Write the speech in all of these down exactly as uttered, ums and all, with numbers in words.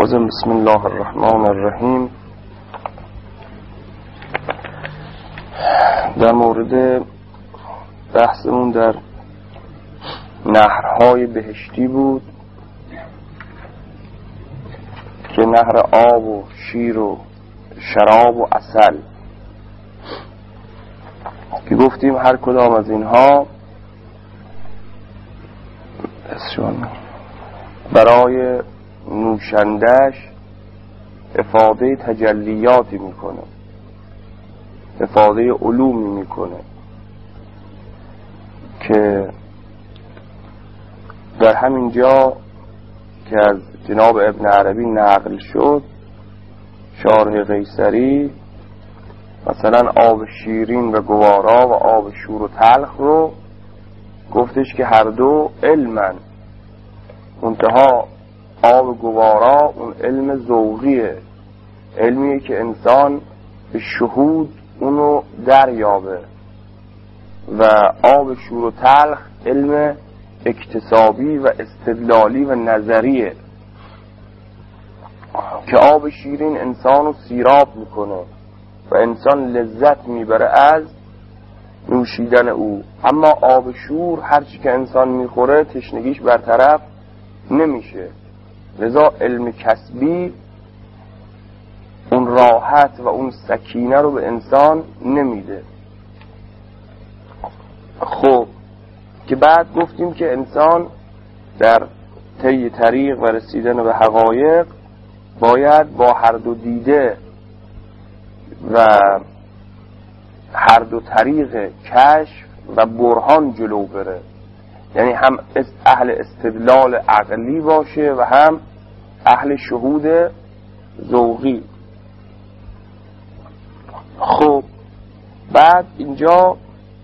بازم بسم الله الرحمن الرحیم. در مورد بحثمون در نهرهای بهشتی بود که نهر آب و شیر و شراب و عسل، که گفتیم هر کدام از اینها برای نوشندش افاده تجلیاتی میکنه، افاده علومی میکنه که در همین جا که از جناب ابن عربی نقل شد، شارح قیصری مثلا آب شیرین و گوارا و آب شور و تلخ رو گفتش که هر دو علمن، منتها آب گوارا اون علم ذوقیه، علمیه که انسان به شهود اونو دریابه، و آب شور و تلخ علم اکتسابی و استدلالی و نظریه که آب شیرین انسانو سیراب میکنه و انسان لذت میبره از نوشیدن او، اما آب شور هرچی که انسان میخوره تشنگیش برطرف نمیشه، لذا علم کسبی اون راحت و اون سکینه رو به انسان نمیده. خب که بعد گفتیم که انسان در طی طریق و رسیدن به حقایق باید با هر دو دیده و هر دو طریق کشف و برهان جلو بره، یعنی هم اهل استدلال عقلی باشه و هم اهل شهود ذوقی. خب بعد اینجا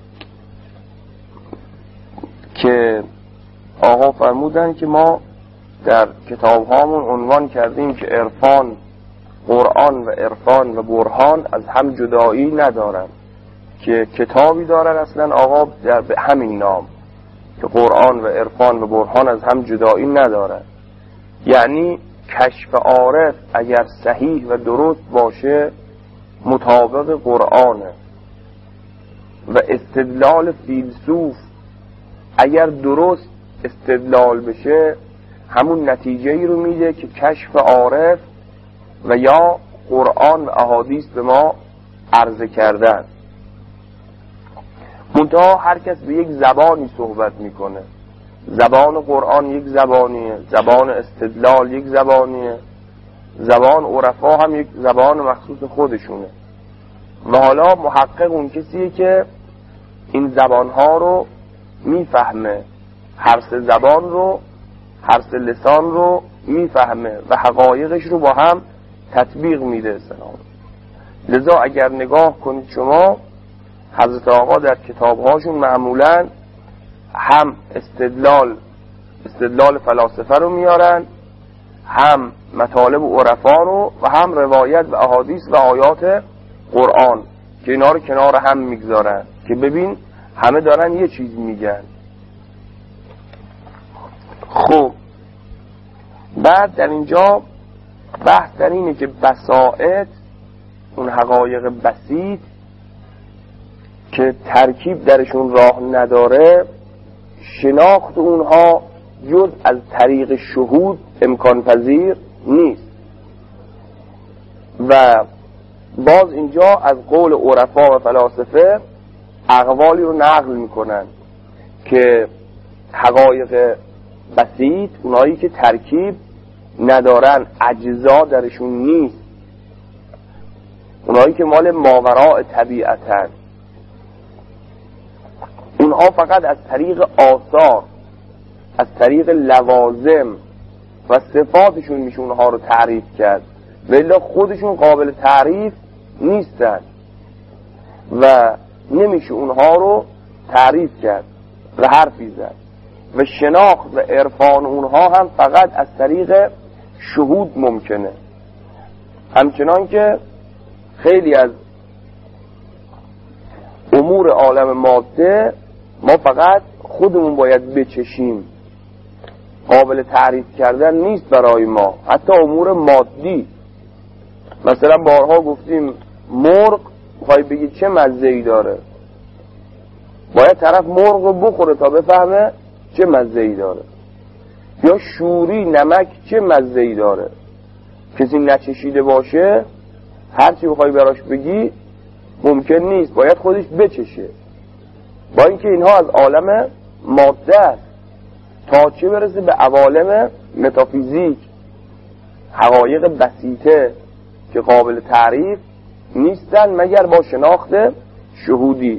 که آقا فرمودن که ما در کتاب هامون عنوان کردیم که عرفان، قرآن و عرفان و برهان از هم جدایی ندارن، که کتابی دارن اصلا آقا در به همین نام که قرآن و عرفان و برهان از هم جدایی ندارن. یعنی کشف عارف اگر صحیح و درست باشه مطابق قرآنه، و استدلال فیلسوف اگر درست استدلال بشه همون نتیجه ای رو میده که کشف عارف و یا قرآن و احادیث به ما عرضه کردن. منتها هر کس به یک زبانی صحبت میکنه، زبان قرآن یک زبانیه، زبان استدلال یک زبانیه، زبان عرفا هم یک زبان مخصوص خودشونه، و حالا محقق اون کسیه که این زبانها رو میفهمه، هر سه زبان رو، هر سه لسان رو میفهمه و حقایقش رو با هم تطبیق میده. سلام. لذا اگر نگاه کنید شما، حضرت آقا در کتابهاشون معمولاً هم استدلال استدلال فلاسفه رو میارن، هم مطالب عرفا رو، و هم روایت و احادیث و آیات قرآن، که اینا رو کنار هم میگذارن که ببین همه دارن یه چیز میگن. خب بعد در اینجا بحث در اینه که بساطت، اون حقایق بسیط که ترکیب درشون راه نداره، شناخت اونها جز از طریق شهود امکان پذیر نیست. و باز اینجا از قول عرفا و فلاسفه اقوالی رو نقل میکنن که حقایق بسیط، اونایی که ترکیب ندارن، اجزا درشون نیست، اونایی که مال ماوراء طبیعتن، اونها فقط از طریق آثار، از طریق لوازم و صفاتشون میشه اونها رو تعریف کرد، ولی خودشون قابل تعریف نیستن و نمیشه اونها رو تعریف کرد و حرفی زد. و شناخت و عرفان اونها هم فقط از طریق شهود ممکنه، همچنان که خیلی از امور عالم ماده ما فقط خودمون باید بچشیم قابل تعریف کردن نیست برای ما، حتی امور مادی. مثلا بارها گفتیم مرغ خواهی بگی چه مزه‌ای داره، باید طرف مرغ رو بخوره تا بفهمه چه مزه‌ای داره. یا شوری نمک چه مزه‌ای داره، کسی نچشیده باشه هرچی بخوای براش بگی ممکن نیست، باید خودش بچشه. با اینکه اینها از عالم ماده است، تا چه برسه به عوالم متافیزیک، حقایق بسیطه که قابل تعریف نیستن مگر با شناخت شهودی.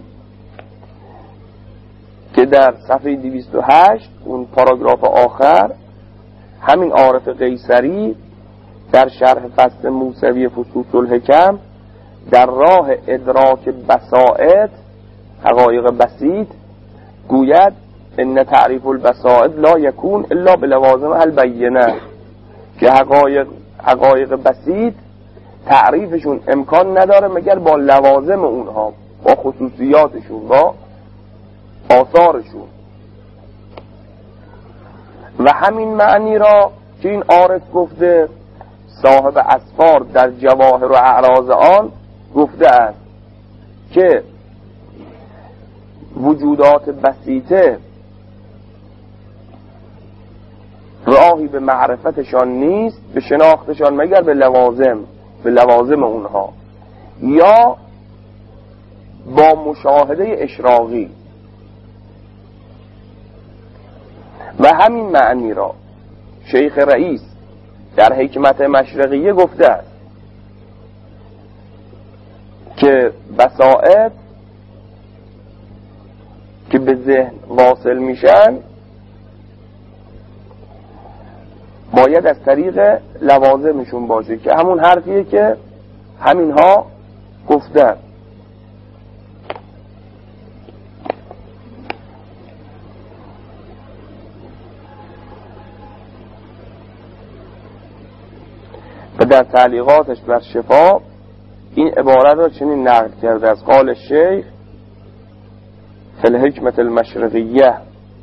که در صفحه دویست و هشت اون پاراگراف آخر همین عارف قیصری در شرح فصل موسوی فصوص الحکم در راه ادراک بسائط، حقایق بسیط، گوید ان تعریف البسائط لا یکون الا بلوازم البینه، که حقایق حقایق بسیط تعریفشون امکان نداره مگر با لوازم اونها، با خصوصیاتشون، با آثارشون. و همین معنی را که این عارف گفته صاحب اسفار در جواهر و اعراض آن گفته است که وجودات بسیطه راهی به معرفتشان نیست، به شناختشان مگر به لوازم به لوازم اونها یا با مشاهده اشراقی. و همین معنی را شیخ رئیس در حکمت مشرقیه گفته است که بسائط که به ذهن واصل میشن باید از طریق لوازمشون باشه، که همون حرفیه که همینها گفتن. و در تعلیقاتش بر شفا این عبارت را چنین نقل کرده از قال شیخ فی الحکمت المشرقیه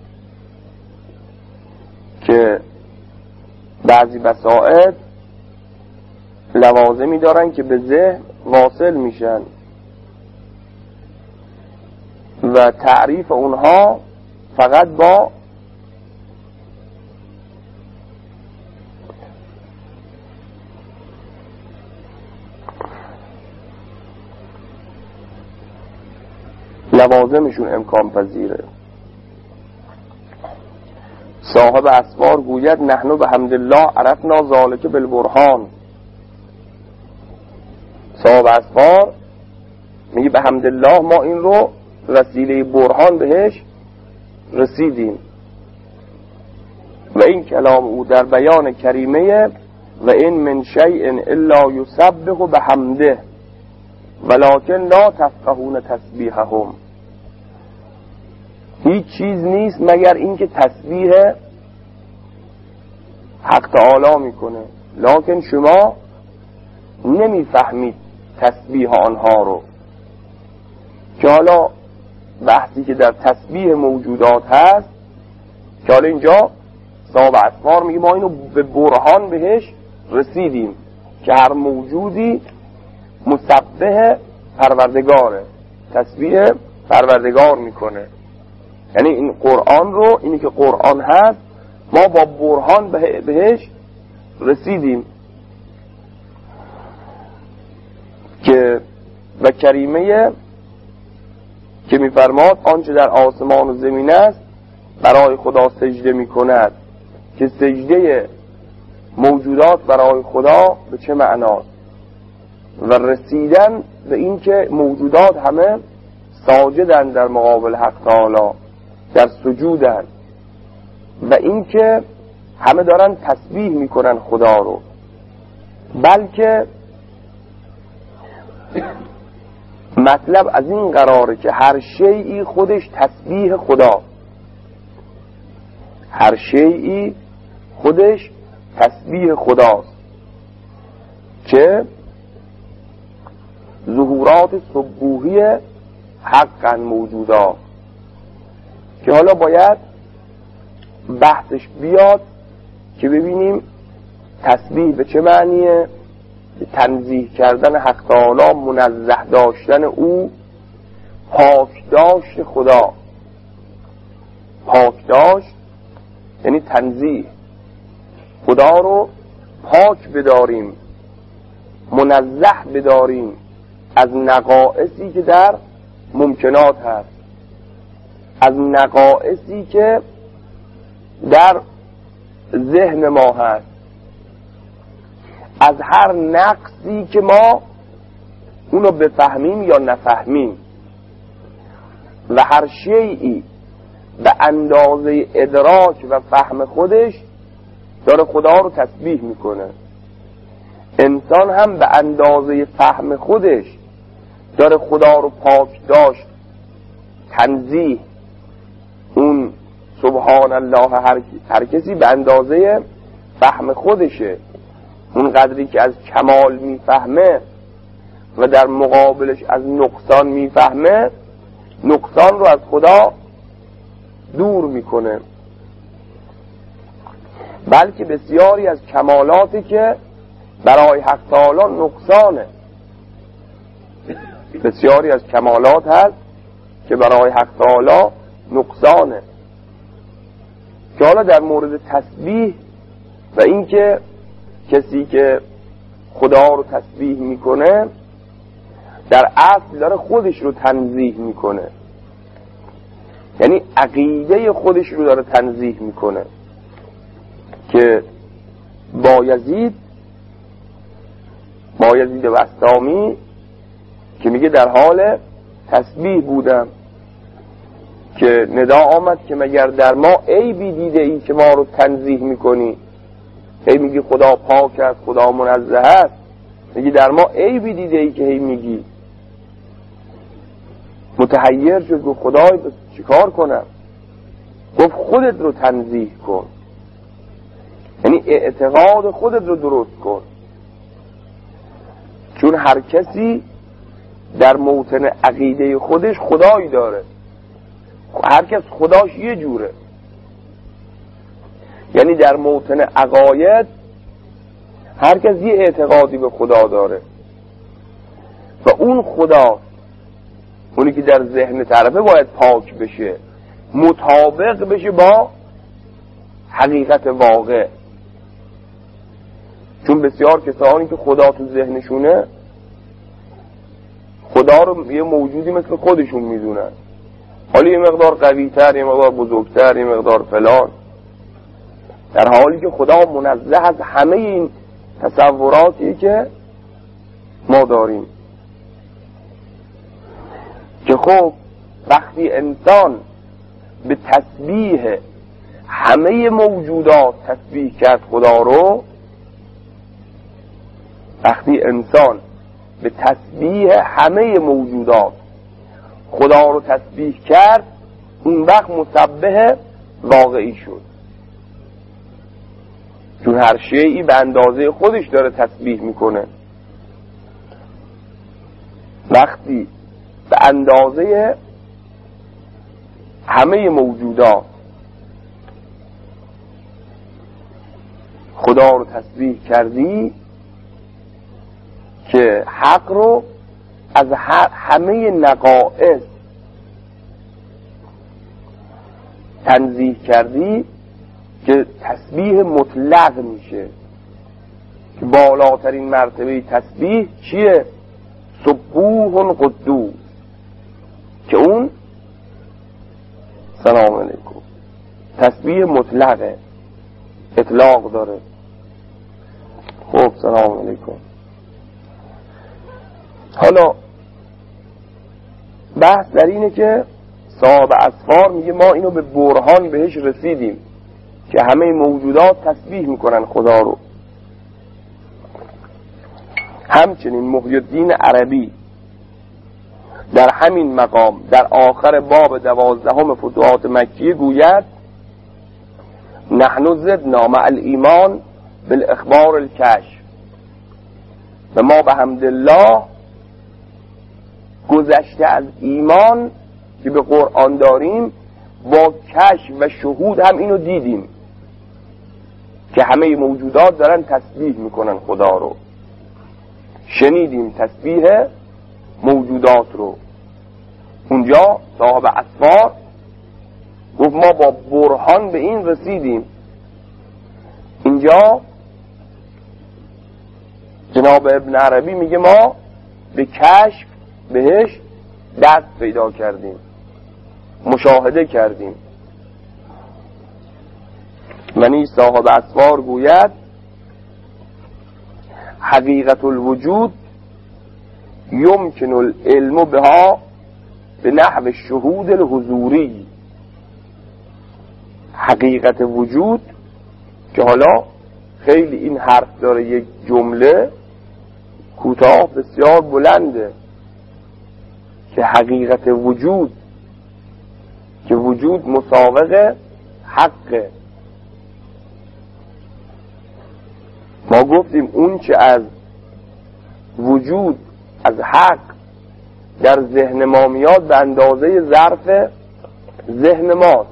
که بعضی بسائط لوازمی دارن که به ذهن واصل میشن و تعریف اونها فقط با لوازمشون امکان پذیره. صاحب اسفار گوید نحنو به حمدالله عرفنا ذالک بالبرهان. صاحب اسفار میگه به حمدالله ما این رو وسیله برهان بهش رسیدیم. و این کلام او در بیان کریمه و این من شیء الا یسبح بحمده ولکن لا تفقهون تسبیحهم. هیچ چیز نیست مگر اینکه تسبیح حق تعالی میکنه، لکن شما نمیفهمید تسبیح آنها رو. که حالا بحثی که در تسبیح موجودات هست، که حالا اینجا صاحب اسفار میگه ما اینو به برهان بهش رسیدیم که هر موجودی مسبح پروردگاره، تسبیح پروردگار میکنه. یعنی این قرآن رو، اینی که قرآن هست، ما با برهان بهش رسیدیم. که و کریمه که میفرماد آنچه در آسمان و زمین است برای خدا سجده میکند، که سجده موجودات برای خدا به چه معناست و رسیدن به این که موجودات همه ساجدن در مقابل حق تعالی، در سجودن، و این که همه دارن تسبیح میکنن خدا رو. بلکه مطلب از این قراره که هر شیئی خودش تسبیح خدا، هر شیئی خودش تسبیح خداست، که ظهورات سبوحی حقا موجودا. که حالا باید بحثش بیاد که ببینیم تسبیح به چه معنیه، تنزیه کردن حق تعالی، منزه داشتن او، پاک داشت خدا. پاک داشت یعنی تنزیه، خدا رو پاک بداریم، منزه بداریم از نقائصی که در ممکنات هست، از نقائصی که در ذهن ما هست، از هر نقصی که ما اونو بفهمیم یا نفهمیم، و هر شیئی به اندازه ادراک و فهم خودش داره خدا رو تسبیح میکنه. انسان هم به اندازه فهم خودش داره خدا رو پاک داشت، تنزیه، اون سبحان الله، هر, هر کسی به اندازه فهم خودشه، اون قدری که از کمال میفهمه و در مقابلش از نقصان میفهمه، نقصان رو از خدا دور میکنه. بلکه بسیاری از کمالاتی که برای حق تعالی نقصانه، بسیاری از کمالات هست که برای حق تعالی نقصانه. که حالا در مورد تسبیح و اینکه کسی که خدا رو تسبیح میکنه در اصل داره خودش رو تنزیه میکنه، یعنی عقیده خودش رو داره تنزیه میکنه. که بایزید بایزید بسطامی که میگه در حال تسبیح بودم که ندا آمد که مگر در ما عیبی دیده ای که ما رو تنزیه میکنی. هی میگی خدا پاک است، خدا منزه است، میگی در ما عیبی دیده ای که هی میگی. متحیر شد، گفت خدای بس چیکار کنم؟ گفت خودت رو تنزیه کن، یعنی اعتقاد خودت رو درست کن. چون هر کسی در موطن عقیده خودش خدایی داره، هر کس خداش یه جوره، یعنی در موطن عقاید هر کس یه اعتقادی به خدا داره و اون خدا، اونی که در ذهن طرفه، باید پاک بشه، مطابق بشه با حقیقت واقع. چون بسیار کسانی که خدا تو ذهنشونه خدا رو یه موجودی مثل خودشون میدونن، حالا یه مقدار قوی‌تر، یه مقدار بزرگتر، یه مقدار فلان، در حالی که خدا منزه از همه این تصوراتی که ما داریم. که خب وقتی انسان به تسبیح همه موجودات تسبیح کرد خدا رو، وقتی انسان به تسبیح همه موجودات خدا رو تسبیح کرد، اون وقت مسبح واقعی شد. چون هر شیئی به اندازه خودش داره تسبیح میکنه. وقتی به اندازه همه موجودات خدا رو تسبیح کردی، که حق رو از همه نقائص تنزیه کردی، که تسبیح مطلق میشه. که بالاترین مرتبه تسبیح چیه؟ سبوح قدوس، که اون سلام علیکم، تسبیح مطلقه، اطلاق داره. خب سلام علیکم. حالا بحث در اینه که صاحب اسفار میگه ما اینو به برهان بهش رسیدیم که همه موجودات تسبیح میکنن خدا رو. همچنین محی الدین عربی در همین مقام در آخر باب دوازدهم فتوحات مکیه گوید: نحن زدنا مع الایمان بالاخبار الکشف، و ما به حمدالله گذشته از ایمان که به قرآن داریم با کشف و شهود هم اینو دیدیم. که همه موجودات دارن تسبیح میکنن خدا رو. شنیدیم تسبیح موجودات رو. اونجا صاحب اسفار گفت ما با برهان به این رسیدیم. اینجا جناب ابن عربی میگه ما به کشف بهش دست پیدا کردیم، مشاهده کردیم. منی صاحب اسفار گوید حقیقت الوجود یمکن العلم بها به نحو شهود الحضوری. حقیقت وجود که حالا خیلی این حرف داره، یک جمله کوتاه بسیار بلنده که حقیقت وجود که وجود مسابقه حقه. ما گفتیم اون چه از وجود از حق در ذهن ما میاد به اندازه ظرف ذهن ماست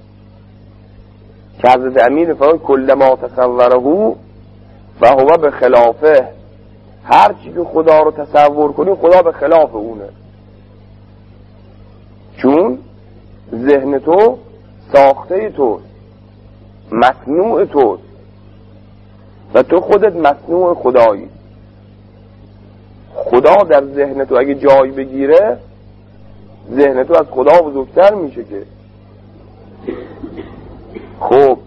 که حضرت امیر فرمود کل ما تصوره و هو به خلافه. هر چی که خدا رو تصور کنی خدا به خلاف اونه، چون ذهن تو ساخته تو، مصنوع تو و تو خودت مصنوع خدایی. خدا در ذهن تو اگه جای بگیره ذهن تو از خدا بزرگتر میشه که. خب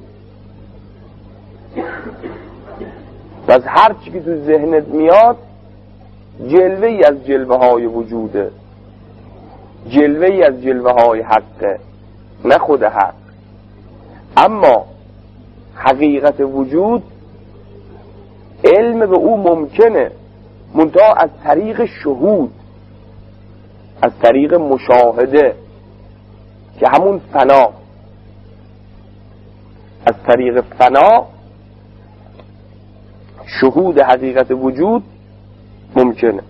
پس هر چی که تو ذهنت میاد جلوه ای از جلوه های وجوده، جلوه ای از جلوه های حقه، نه خود حق. اما حقیقت وجود علم به او ممکنه، منتها از طریق شهود، از طریق مشاهده که همون فنا. از طریق فنا شهود حقیقت وجود ممکنه.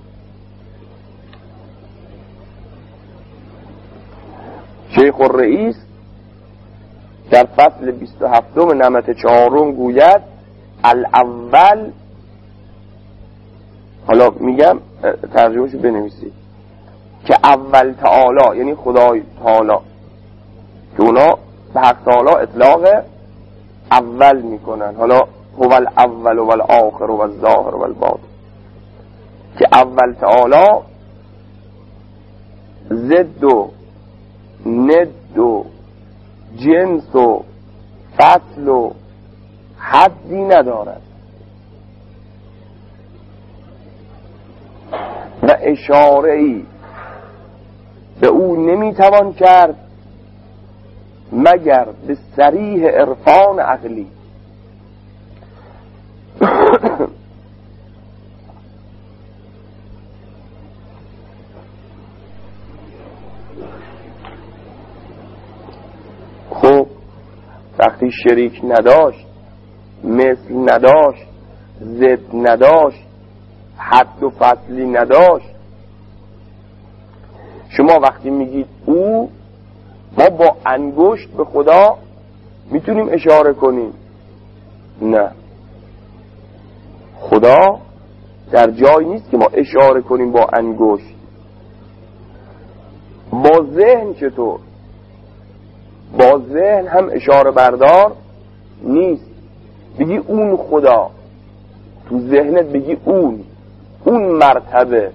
شیخ الرئیس در فصل بیست و هفتم نمط چهارم گوید الاول، حالا میگم ترجمهشو بنویسید، که اول تعالی یعنی خدای تعالی که اونا به حق تعالی اطلاق اول میکنن، حالا هو الاول و الاخر و الظاهر و الباطن، که اول تعالی ضد و ند و جنس و فصل و حدی ندارد و اشاره ای به او نمیتوان کرد مگر به صریح عرفان عقلی. خب وقتی شریک نداشت، مثل نداشت، ضد نداشت، حد و فصلی نداشت، شما وقتی میگید او، ما با انگشت به خدا میتونیم اشاره کنیم؟ نه، خدا در جایی نیست که ما اشاره کنیم با انگشت. با ذهن چطور؟ با ذهن هم اشاره بردار نیست. بگی اون خدا، تو ذهنت بگی اون اون مرتبه،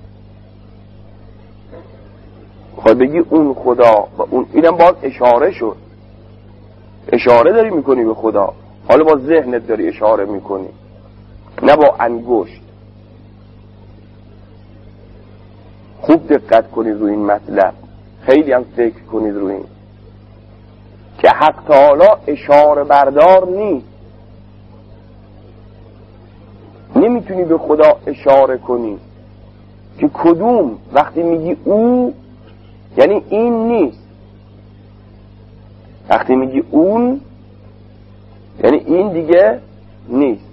خواهی بگی اون خدا و اون، اینم باز اشاره شد. اشاره داری میکنی به خدا، حالا با ذهنت داری اشاره میکنی، نه با انگشت. خوب دقت کنید روی این مطلب، خیلی هم فکر کنید روی این که حق تعالی اشاره بردار نیست. نمیتونی به خدا اشاره کنی که کدوم. وقتی میگی او یعنی این نیست، وقتی میگی اون یعنی این دیگه نیست.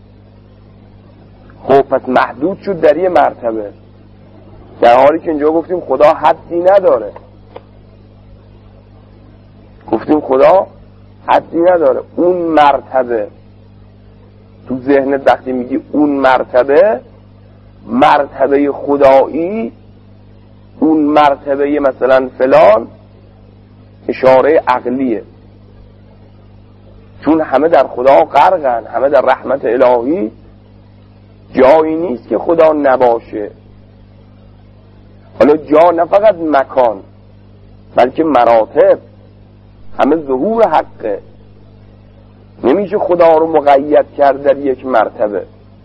خب پس محدود شد در یه مرتبه، در حالی که اینجا گفتیم خدا حدی نداره. گفتیم خدا حدی نداره. اون مرتبه تو ذهنت وقتی میگی اون مرتبه، مرتبه خدایی، اون مرتبه مثلا فلان، اشاره عقلیه، چون همه در خدا غرقن، همه در رحمت الهی، جایی نیست که خدا نباشه. حالا جا نه فقط مکان بلکه مراتب، همه ظهور حقه. نمیشه خدا رو مقید کرد در یک مرتبه.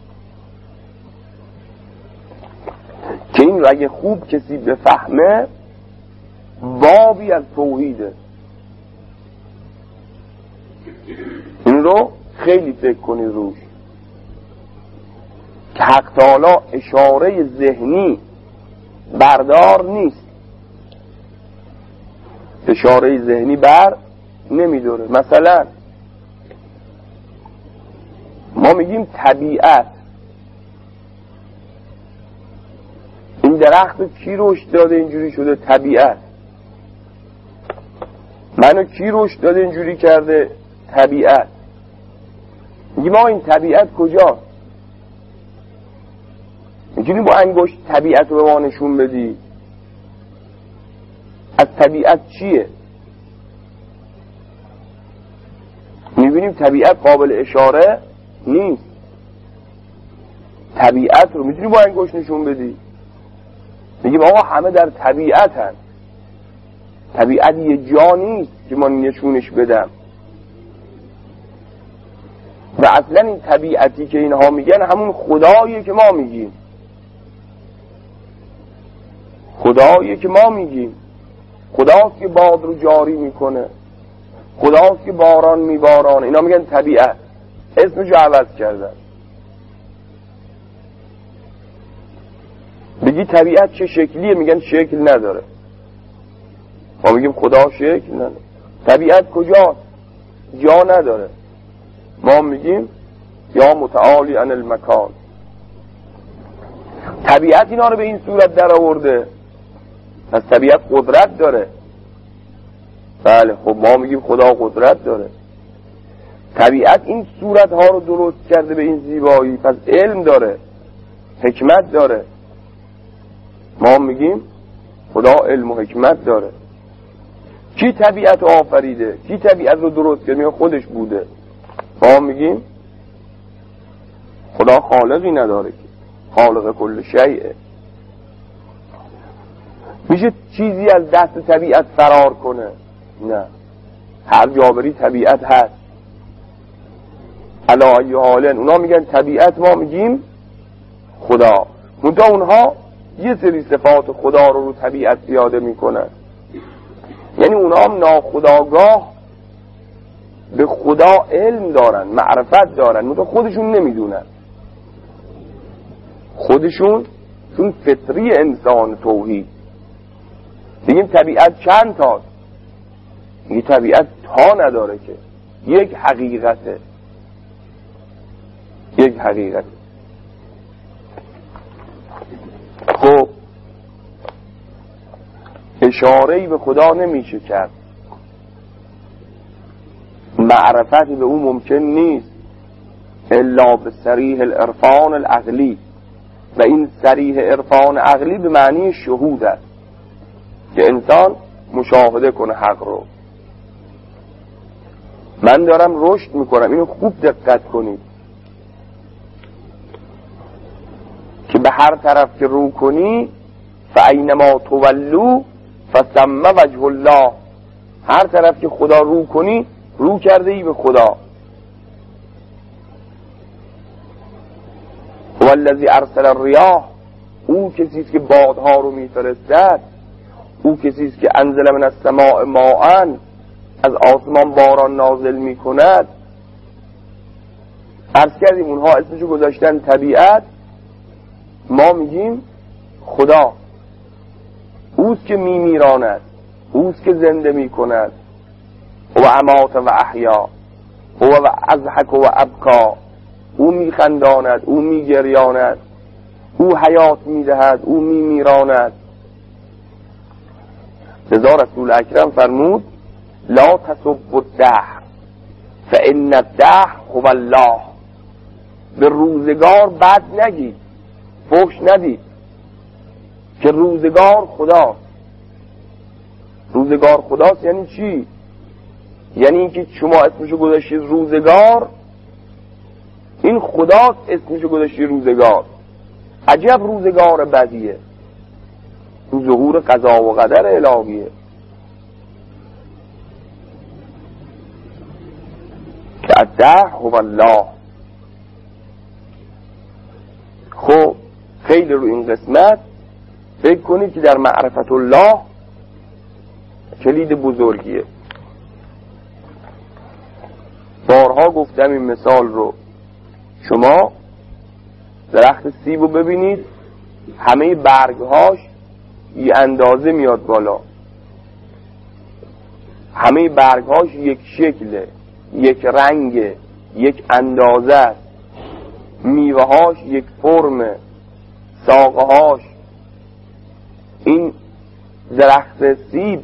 که این رو اگه خوب کسی بفهمه بابی از توحیده. این رو خیلی فکر کنید روش که حق تعالی اشاره ذهنی بردار نیست، اشاره ذهنی بر نمیداره. مثلا ما میگیم طبیعت، این درخت کی رشد داده اینجوری شده؟ طبیعت. منو کی رشد داده اینجوری کرده؟ طبیعت. میگیم آقا این طبیعت کجاست؟ میتونی با انگشت طبیعت رو به ما نشون بدی؟ از طبیعت چیه؟ میبینیم طبیعت قابل اشاره نیست. طبیعت رو میتونی با انگشت نشون بدی؟ میگیم آقا همه در طبیعت هست. طبیعت یه جا نیست که من نشونش بدم. و اصلا این طبیعتی که اینها میگن همون خداییه که ما میگیم، خداییه که ما میگیم. خداست که باد رو جاری میکنه، خداست که باران میبارانه. اینا میگن طبیعت، اسمشو عوض کردن. بگی طبیعت چه شکلیه؟ میگن شکل نداره. ما میگیم خدا شکل نداره. طبیعت کجاست؟ جا نداره. ما میگیم یا متعالی عن المکان. طبیعت اینا رو به این صورت در آورده، پس طبیعت قدرت داره. بله خب ما میگیم خدا قدرت داره. طبیعت این صورت ها رو درست کرده به این زیبایی، پس علم داره، حکمت داره. ما میگیم خدا علم و حکمت داره. کی طبیعت رو آفریده؟ کی طبیعت رو درست کرده؟ خودش بوده. ما میگیم خدا خالقی نداره که خالق کل شیء. میشه چیزی از دست طبیعت فرار کنه؟ نه، هر جابری طبیعت هست. علی ای حالن اونا میگن طبیعت، ما میگیم خدا. منتها اونها یه سری صفات خدا رو رو طبیعت زیاده میکنن. یعنی اونا هم ناخودآگاه به خدا علم دارن، معرفت دارن، منتها خودشون نمیدونن. خودشون چون فطری انسان توحید. بگیم طبیعت چند تاست؟ این طبیعت تا نداره که، یک حقیقته، یک حقیقته. خب اشاره‌ای به خدا نمیشه کرد، معرفتی به او ممکن نیست الا به صریح العرفان العقلی. و این صریح عرفان عقلی به معنی شهود است که انسان مشاهده کنه حق رو. من دارم رشد میکنم، اینو خوب دقت کنید که به هر طرف که رو کنی فاینما تولوا فثم وجه الله. هر طرف که خدا رو کنی رو کرده ای به خدا. والذی ارسل الریاح، او کسی است که بادها رو میفرستد. او کسی است که انزل من السماء ماء، از آسمان باران نازل میکند. عرض کردیم اونها اسمشو گذاشتن طبیعت، ما میگیم خدا. اوست که میمیراند، اوست که زنده میکند. و امات و احیا، و اضحک و ابکا، او میخنداند، او میگریاند، او حیات میدهد، او میمیراند. لذا رسول اکرم فرمود لا تسبوا الدهر فان الدهر هو الله. به روزگار بد نگید، فحش ندید، که روزگار خداست. روزگار خداست یعنی چی؟ یعنی اینکه شما اسمشو گذاشتید روزگار، این خداست اسمشو گذاشتید روزگار. عجب روزگار بدیه، این ظهور قضا و قدر الهیه. که الدهر هو الله. خب خیلی رو این قسمت فکر کنید که در معرفت الله کلید بزرگیه. بارها گفتم این مثال رو، شما درخت سیب رو ببینید، همه برگهاش یه اندازه میاد بالا، همه برگهاش یک شکله، یک رنگ، یک اندازه است، میوهاش یک فرمه، ساقهاش. این درخت سیب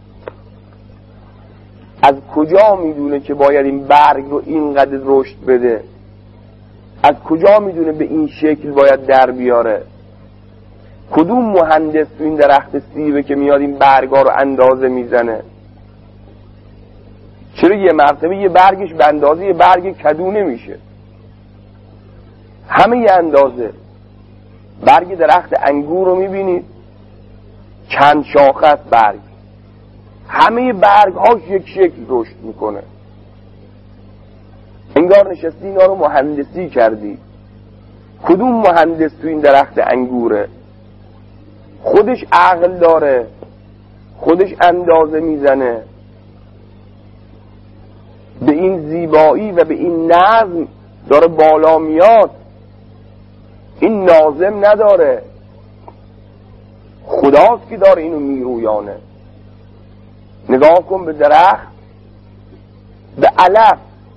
از کجا میدونه که باید این برگ رو اینقدر رشد بده؟ از کجا میدونه به این شکل باید در بیاره؟ کدوم مهندس تو این درخت سیبه که میاد این برگا رو اندازه میزنه؟ چرا یه مرتبه یه برگش به اندازه یه برگ کدو نمیشه؟ همه یه اندازه. برگ درخت انگور رو میبینید، چند شاخه است برگ، همه برگ هاش یک شکل رشد میکنه. انگار نشستی اینا رو مهندسی کردی. کدوم مهندس تو این درخت انگوره؟ خودش عقل داره، خودش اندازه میزنه، به این زیبایی و به این نظم داره بالا میاد. این ناظم نداره، خداست که داره اینو میرویانه. نگاه کن به درخت، به علف،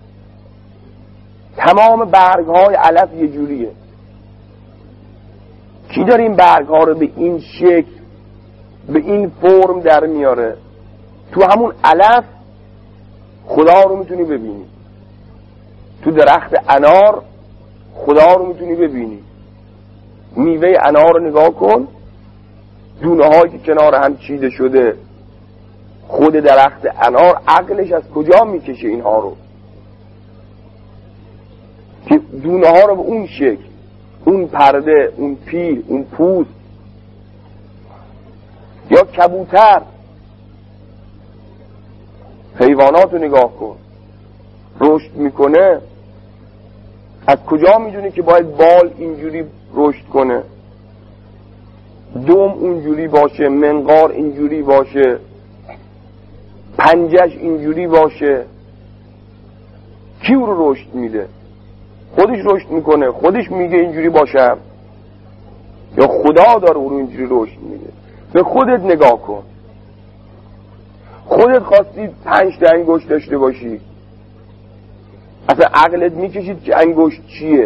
تمام برگ های علف یه جوریه. کی داره این برگ ها رو به این شکل، به این فرم در میاره؟ تو همون علف خدا رو میتونی ببینی، تو درخت انار خدا رو میتونی ببینی. میوه انار رو نگاه کن، دونه هایی که کنار هم چیده شده. خود درخت انار عقلش از کجا میکشه اینها رو که دونه ها رو به اون شکل، اون پرده، اون پیل، اون پوست. یا کبوتر، حیوانات رو نگاه کن، رشد میکنه، از کجا میدونه که باید بال اینجوری رشد کنه، دم اونجوری باشه، منقار اینجوری باشه، پنجش اینجوری باشه؟ کی او رو رشد میده؟ خودش رشد میکنه، خودش میگه اینجوری باشم، یا خدا داره او رو اینجوری رشد میده؟ به خودت نگاه کن. خودت خواستی پنج تا انگشت داشته باشی، اصلا عقلت میکشید که انگشت چیه؟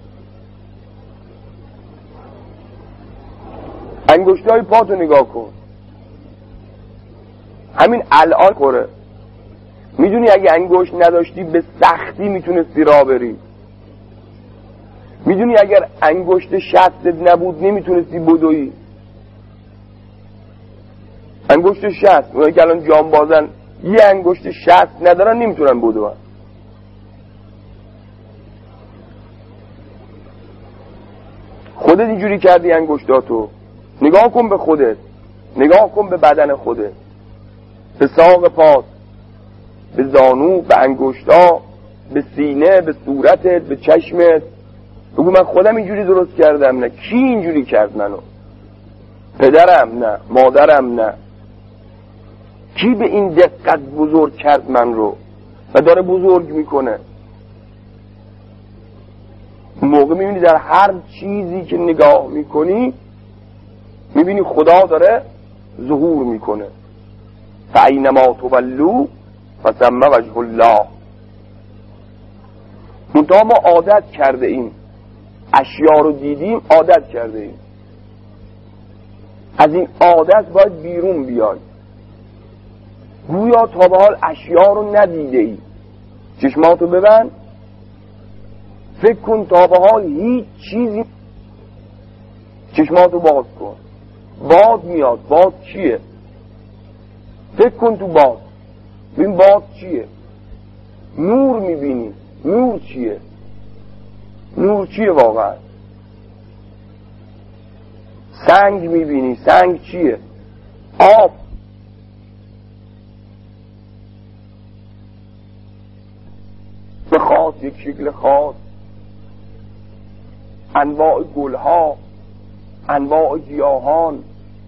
انگشتای پاتو نگاه کن، همین الان خوره. میدونی اگه انگشت نداشتی به سختی میتونستی راه بری. میدونی اگر انگشت شستت نبود نمیتونستی بدوی. انگشت شست، اونایی که الان جانبازن یه انگشت شست ندارن نمیتونن بدون. خودت اینجوری کردی انگشتاتو. نگاه کن به خودت، نگاه کن به بدن خودت، به ساق پات، به زانو، به انگشتا، به سینه، به صورتت، به چشمت. بگو من خودم اینجوری درست کردم؟ نه. کی اینجوری کرد منو؟ پدرم؟ نه. مادرم؟ نه. کی به این دقت بزرگ کرد من رو و داره بزرگ میکنه؟ موقع میبینی در هر چیزی که نگاه میکنی میبینی خدا داره ظهور میکنه. فاینما تولوا فثم وجه الله. منتها ما عادت کرده ایم، اشیا رو دیدیم عادت کرده ایم. از این عادت باید بیرون بیای. گویا تا به حال اشیا رو ندیده ای، چشماتو ببند، فکر کن تا به حال هیچ چیزی. چشماتو باز کن، باد میاد. باد چیه؟ فکر کن تو باد، ببین باد چیه. نور میبینی، نور چیه؟ نور چیه واقعا؟ سنگ میبینی، سنگ چیه؟ آب. به خاص یک شکل خاص، انواع گلها، انواع گیاهان،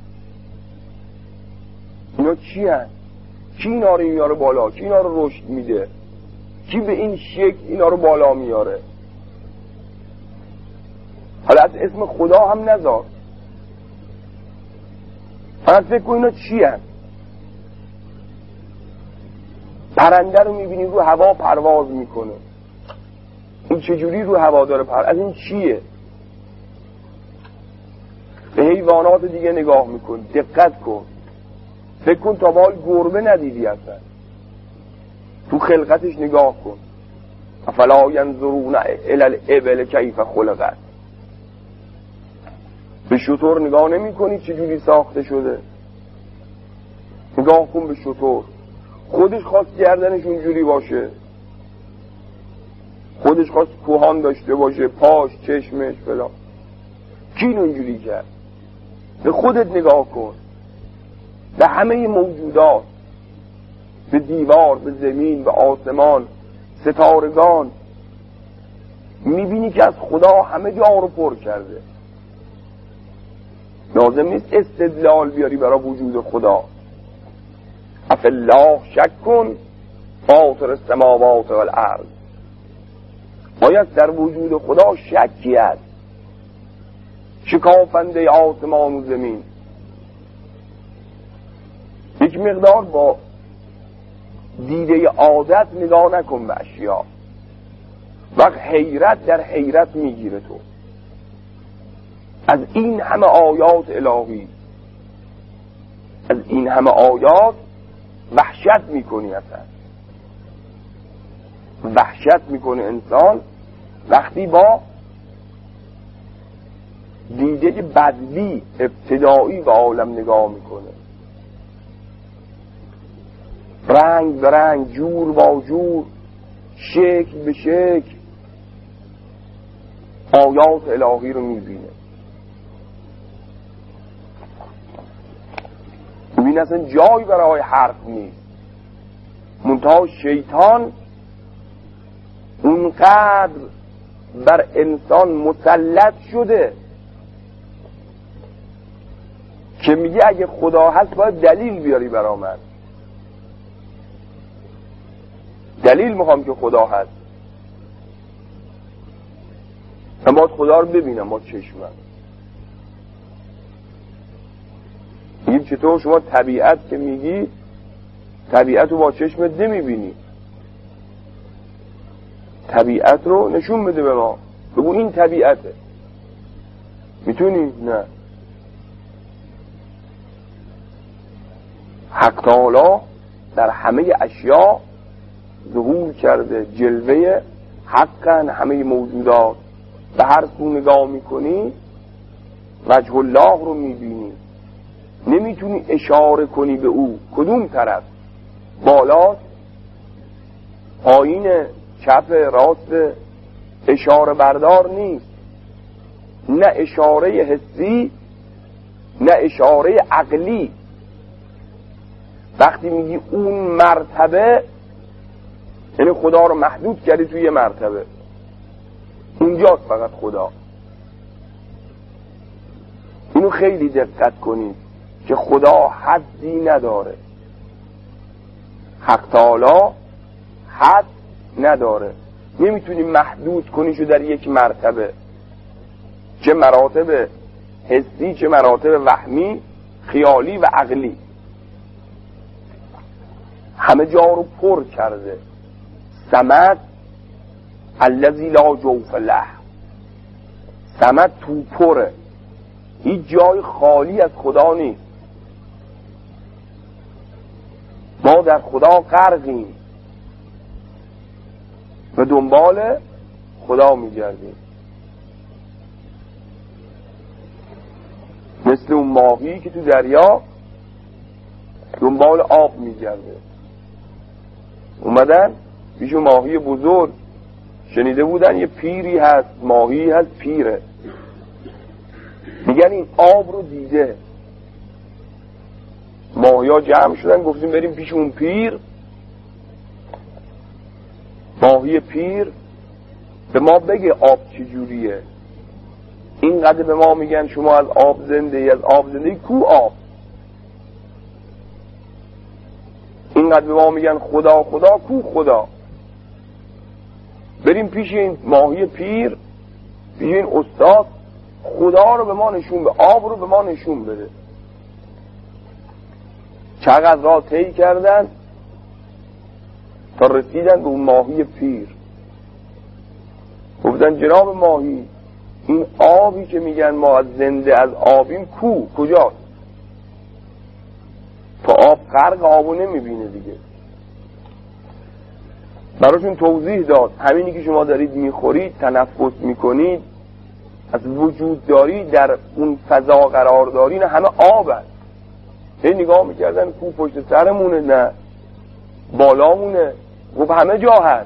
اینا چی هست؟ کی اینا رو میاره بالا؟ کی اینا رو رشد میده؟ کی به این شکل اینا رو بالا میاره؟ حالا از اسم خدا هم نذار، فقط فکر کن اینا چی هست؟ پرنده رو میبینی رو هوا پرواز میکنه، این چجوری رو هوا داره پر؟ از این چیه؟ به حیوانات دیگه نگاه میکن، دقت کن، فکر کن تا به حال گربه ندیدی اصلا، تو خلقتش نگاه کن. افلا ینظرون الی الابل کیف خلقت. به شتر نگاه نمی کنی چجوری ساخته شده؟ نگاه کن به شتر، خودش خواست گردنش اونجوری باشه، خودش خواست کوهان داشته باشه، پاش، چشمش، فلان. کی اونجوری کرد؟ به خودت نگاه کن، به همه موجودات، به دیوار، به زمین، به آسمان، ستارگان، میبینی که از خدا همه جا رو پر کرده. لازم نیست استدلال بیاری برای وجود خدا. افالله شک کن فاطر السماوات والارض. باید در وجود خدا شکی است، شکافنده آسمان و زمین. یک مقدار با دیده عادت نگاه نکن به اشیا، وقت حیرت در حیرت میگیره تو از این همه آیات الهی. از این همه آیات وحشت میکنی، اصلا وحشت میکنه انسان وقتی با دیده بدوی ابتدایی به عالم نگاه میکنه. رنگ به رنگ، جور با جور، شکل به شکل آیات الهی رو میبینه. ببین اصلا جایی برای حرف نیست. منتها شیطان اونقدر بر انسان مسلط شده که میگه اگه خدا هست باید دلیل بیاری برا من. دلیل میخوام که خدا هست، من باید خدا رو ببینم با چشمم. میگیم چطور شما طبیعت که میگی طبیعت رو با چشمت نمیبینی؟ طبیعت رو نشون بده به ما، بگو این طبیعته. میتونی؟ نه. حق تعالی در همه اشیا ظهور کرده، جلوه حقن همه موجودات. به هر سو نگاه میکنی وجه الله رو میبینی، نمیتونی اشاره کنی به او. کدوم طرف؟ بالاست، پایین، چپ، راست، اشاره بردار نیست. نه اشاره حسی نه اشاره عقلی. وقتی میگی اون مرتبه یعنی خدا رو محدود کردی توی یه مرتبه، اونجاست فقط خدا. اینو خیلی دقت کنید که خدا حدی نداره. حق تعالی حد نداره، نمیتونی محدود کنیشو در یک مرتبه، چه مراتب حسی چه مراتب وهمی، خیالی و عقلی. همه جا رو پر کرده. صمد الذی لا جوف له. صمد تو پره، هیچ جای خالی از خدا نیست. ما در خدا غرقیم. و دنبال خدا میگردیم. مثل اون ماهی که تو دریا دنبال آب میگرده. اومدن پیش ماهی بزرگ، شنیده بودن یه پیری هست، ماهی هست پیره، میگن این آب رو دیده. ماهی ها جمع شدن، گفتیم بریم پیش اون پیر. ماهی پیر به ما بگه آب چجوریه. اینقدر به ما میگن شما از آب زنده ای، از آب زنده ای، کو آب؟ اینقدر به ما میگن خدا خدا، کو خدا؟ بریم پیش این ماهی پیر، پیش این استاد، خدا رو به ما نشون بده، آب رو به ما نشون بده. چقدر راه طی کردن تا رسیدن به اون ماهی پیر. گفتن جناب ماهی، این آبی که میگن ما از زنده از آبیم کو؟ کجاست؟ تا آب غرق آبو نمیبینه دیگه. براشون توضیح داد همینی که شما دارید میخورید، تنفس میکنید، از وجود داری، در اون فضا قرار داری، نه همه آب هست. هی نگاه میکردن کو پشت سرمونه، نه بالامونه، گفت همه جا هست.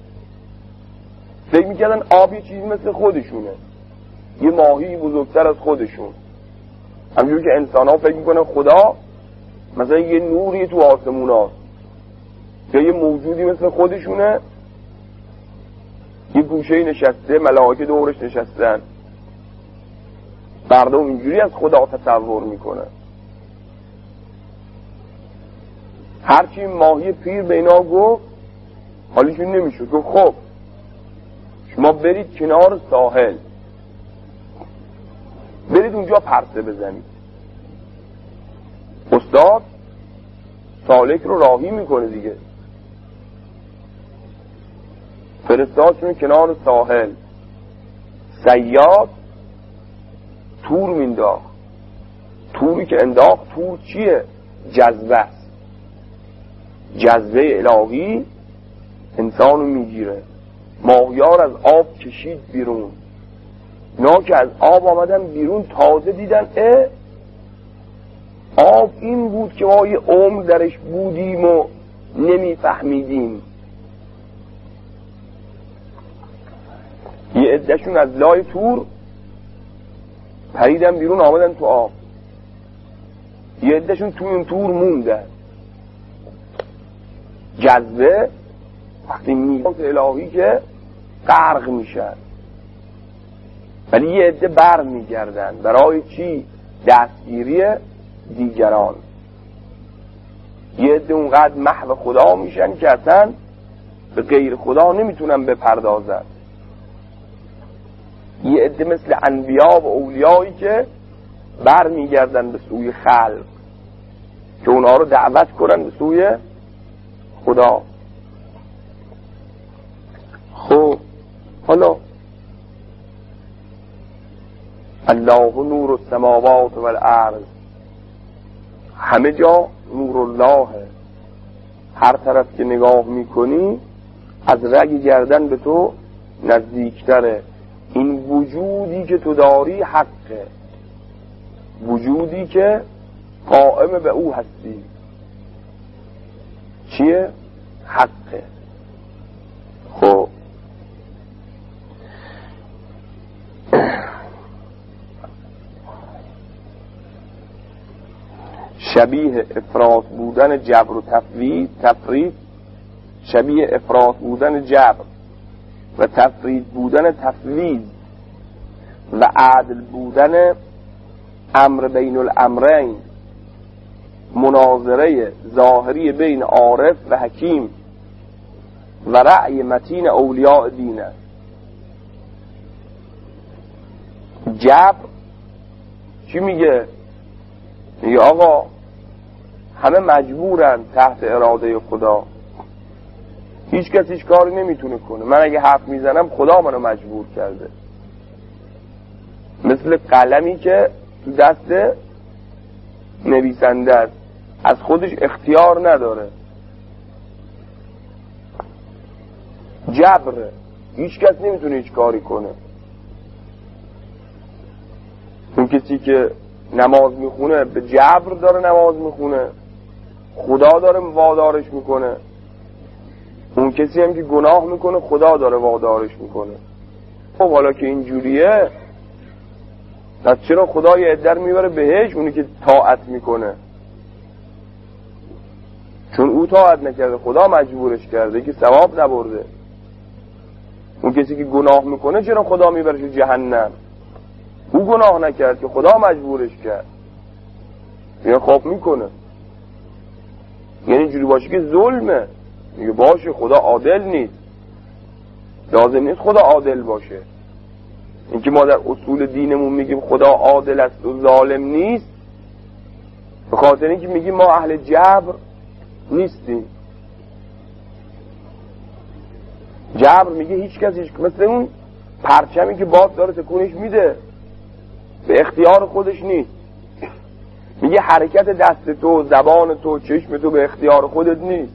فکر میکردن آب یه چیزی مثل خودشونه، یه ماهی بزرگتر از خودشون. همجور که انسان ها فکر میکنن خدا مثلا یه نوری تو آسمون هاست، یا یه موجودی مثل خودشونه، یه گوشه نشسته، ملائکه دورش نشستن. مردم اینجوری از خدا تصور میکنن. هرچی ماهی پیر به اینا گفت حالیشون نمیشد. گفت خب شما برید کنار ساحل، برید اونجا پرسه بزنید. استاد سالک رو راهی میکنه دیگه. فرستادشون کنار ساحل. صیاد تور مینداخت. توری که انداخت، تور چیه؟ جذبه است. جذبه الهی انسانو میگیره. ماهیار از آب کشید بیرون. اینا که از آب آمدن بیرون تازه دیدن اه آب این بود که ما یه عمر درش بودیم و نمیفهمیدیم. یه عدهشون از لای تور پریدن بیرون، آمدن تو آب. یه عدهشون توی اون تور موندن. جذبه وقتی میاد الهی که غرق میشن، ولی یه عده بر میگردن. برای چی؟ دستگیری دیگران. یه عده اونقدر محو خدا میشن که اصلا به غیر خدا نمیتونن بپردازن. یه عده مثل انبیا و اولیایی که بر میگردن به سوی خلق که اونها رو دعوت کنن به سوی خدا. خب حالا الله نور السماوات والارض، همه جا نور الله. هر طرف که نگاه میکنی از رگ گردن به تو نزدیکتره. این وجودی که تو داری حقه، وجودی که قائم به او هستی. چیه؟ حقه. خب شبیه افراط بودن جبر و تفویض تفرید، شبیه افراط بودن جبر و تفرید بودن تفویض و عدل بودن امر بین الامرین، مناظره ظاهری بین عارف و حکیم و رأی متین اولیاء دینه. جبر چی میگه؟ میگه آقا همه مجبورن تحت اراده خدا، هیچ کس هیچ کاری نمیتونه کنه. من اگه حرف میزنم خدا منو مجبور کرده. مثل قلمی که تو دست نویسنده است، از خودش اختیار نداره. جبره، هیچ کس نمیتونه هیچ کاری کنه. اون کسی که نماز میخونه به جبر داره نماز میخونه، خدا داره وادارش میکنه. اون کسی هم که گناه میکنه خدا داره وادارش میکنه. خب حالا که اینجوریه، پس چرا خدا یه عده رو میبره بهش؟ اونی که طاعت میکنه، چون او طاعت نکرده خدا مجبورش کرده که ثواب نبرده. اون کسی که گناه میکنه چرا خدا میبرش جهنم؟ او گناه نکرد که خدا مجبورش کرد. یعنی خواب میکنه، یعنی جوری باشه که ظلمه. میگه باشه خدا عادل نیست، لازم نیست خدا عادل باشه. اینکه ما در اصول دینمون میگیم خدا عادل است و ظالم نیست، به خاطر اینکه میگیم ما اهل جبر نیستیم. جبر میگه هیچ کس هیچ، مثل اون پرچمی که باد داره تکونش میده، به اختیار خودش نیست. میگه حرکت دست تو، زبان تو، چشم تو به اختیار خودت نیست.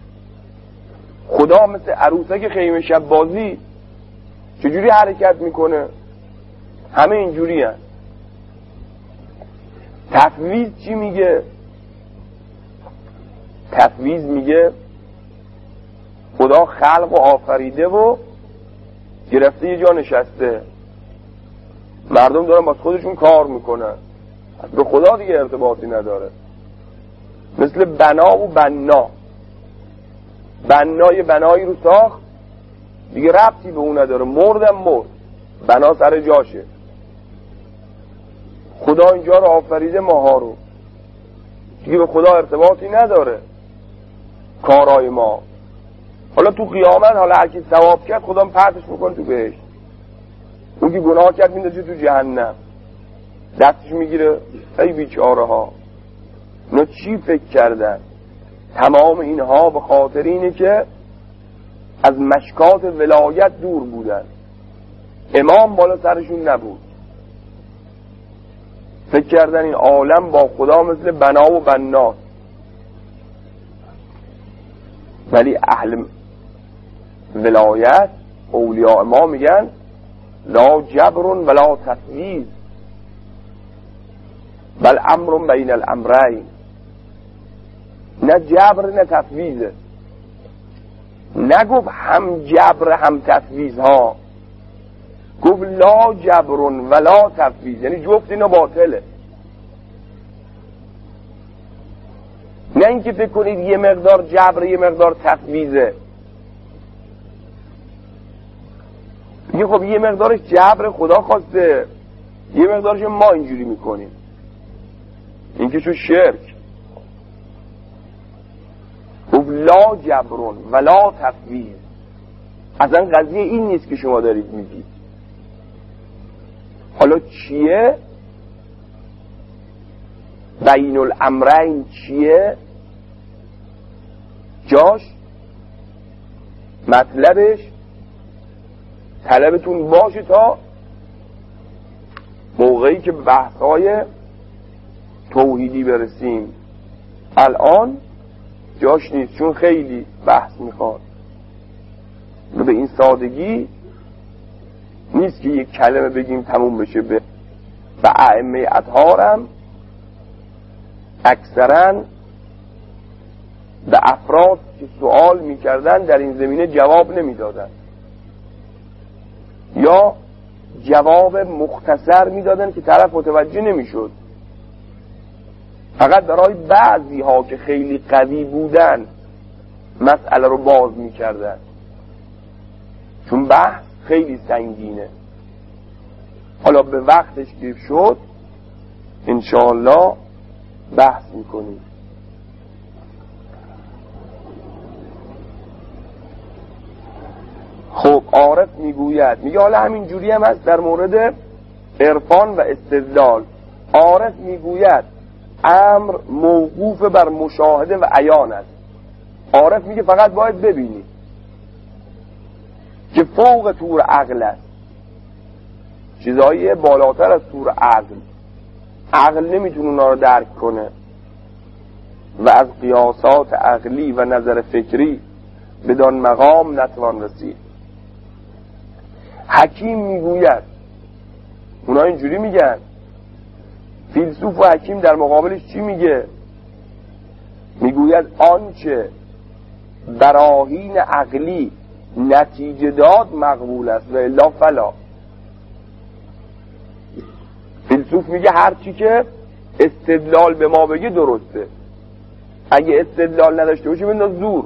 خدا مثل عروسک خیمه شب بازی چجوری حرکت میکنه؟ همه اینجوری هست. تفویض چی میگه؟ تفویض میگه خدا خلق و آفریده و گرفته یه جا نشسته، مردم دارن با خودشون کار میکنن، به خدا دیگه ارتباطی نداره. مثل بنا و بنا، بنای بنایی رو ساخت دیگه ربطی به اون نداره، مردم مرد، بنا سر جاشه. خدا اینجا رو آفریده، ماها رو، دیگه به خدا ارتباطی نداره کارهای ما. حالا تو قیامت حالا هر کی ثواب کرد خدا پرتش میکنه تو بهشت، اون که گناه کرد میندازه تو جهنم، دستش میگیره. ای بیچاره ها، اونا چی فکر کردن؟ تمام اینها به خاطر اینه که از مشکات ولایت دور بودن، امام بالا سرشون نبود. فکر کردن این عالم با خدا مثل بنا و بنا. ولی اهل ولایت، اولیاء ما میگن لا جبر ولا تفویض بل امر بین الامرین. نه جبر نه تفویضه. نگفت هم جبر هم تفویض ها، گفت لا جبر ولا تفویض، یعنی جفت اینا باطله. نه اینکه فکر کنید یه مقدار جبر یه مقدار تفویضه. میگه خب یه مقدارش جبر خدا خواسته، یه مقدارش ما اینجوری میکنیم، این که شو شرک. گفت لا جبرون ولا تفویض. اصلا قضیه این نیست که شما دارید میگید. حالا چیه؟ بین الامرین چیه؟ جاش مطلبش طلبتون باشه تا موقعی که بحث‌های توحیدی برسیم. الان جاش نیست، چون خیلی بحث میخواد. به این سادگی نیست که یک کلمه بگیم تموم بشه. به و ائمه اطهارم اکثرا به افراد که سوال میکردن در این زمینه جواب نمیدادن، یا جواب مختصر میدادن که طرف متوجه نمیشد. فقط برای بعضی ها که خیلی قوی بودن مسئله رو باز میکردن، چون بحث خیلی سنگینه. حالا به وقتش که شد انشاءالله بحث میکنیم. خب عارف میگوید، میگه حالا همین جوری هم هست در مورد عرفان و استدلال. عارف میگوید امر موقوف بر مشاهده و عیان است. عارف میگه فقط باید ببینی که فوق طور عقل است، چیزایی بالاتر از طور عقل. عقل نمیتونه اونا رو درک کنه و از قیاسات عقلی و نظر فکری بدان مقام نتوان رسید. حکیم میگوید، اونا اینجوری میگن، فیلسوف و حکیم در مقابلش چی میگه؟ میگوید آنچه براهین عقلی نتیجه داد مقبول است و الا فلا. فیلسوف میگه هر چی که استدلال به ما بگه درسته، اگه استدلال نداشته باشه بنداز دور.